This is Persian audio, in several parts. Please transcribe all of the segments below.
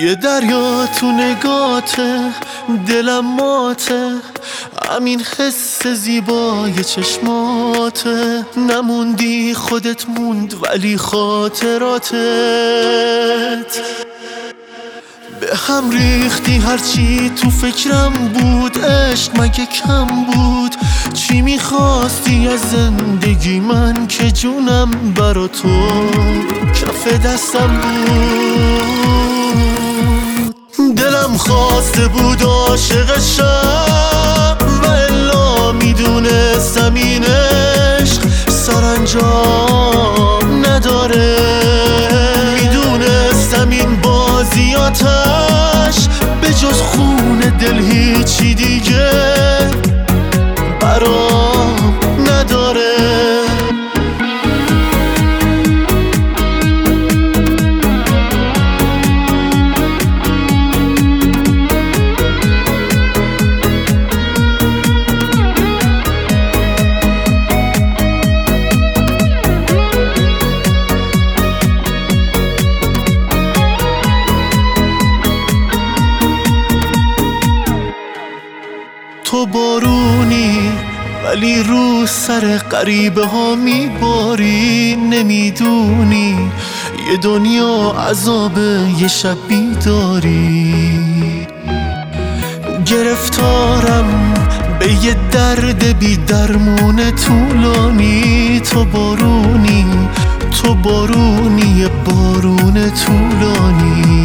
یه دریا تو نگاته، دلم ماته، همین حس زیبای چشماته. نموندی خودت موند ولی خاطراتت به هم ریختی. هرچی تو فکرم بود عشق مگه کم بود؟ چی میخواستی از زندگی من که جونم برا تو کف دستم بود؟ دلم خواسته بود عاشق شم و الا میدونستم این عشق سرانجام نداره. میدونستم این بازیاتش به جز خون دل هیچی دیگه برام نداره. تو بارونی ولی رو سر غریبه ها میباری. نمیدونی یه دنیا عذاب یه شب بیداری. گرفتارم به یه درد بی درمون طولانی. تو بارونی، تو بارونی، بارون طولانی.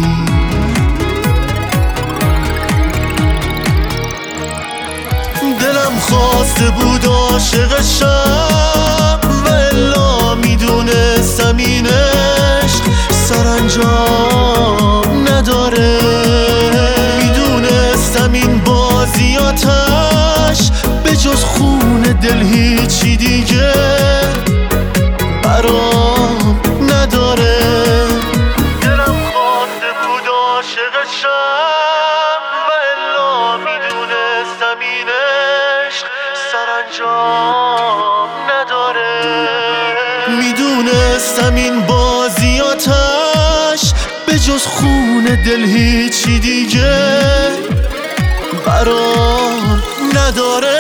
دلم خواسته بود عاشق شم و الا میدونستم این عشق سرانجام نداره. میدونستم این بازیاتش به جز خون دل هیچی دیگه برام نداره. دلم خواسته بود عاشق شم و الا میدونستم این عشق سرانجام نداره. میدونستم این بازیاتش به جز خون دل هیچی دیگه برام نداره.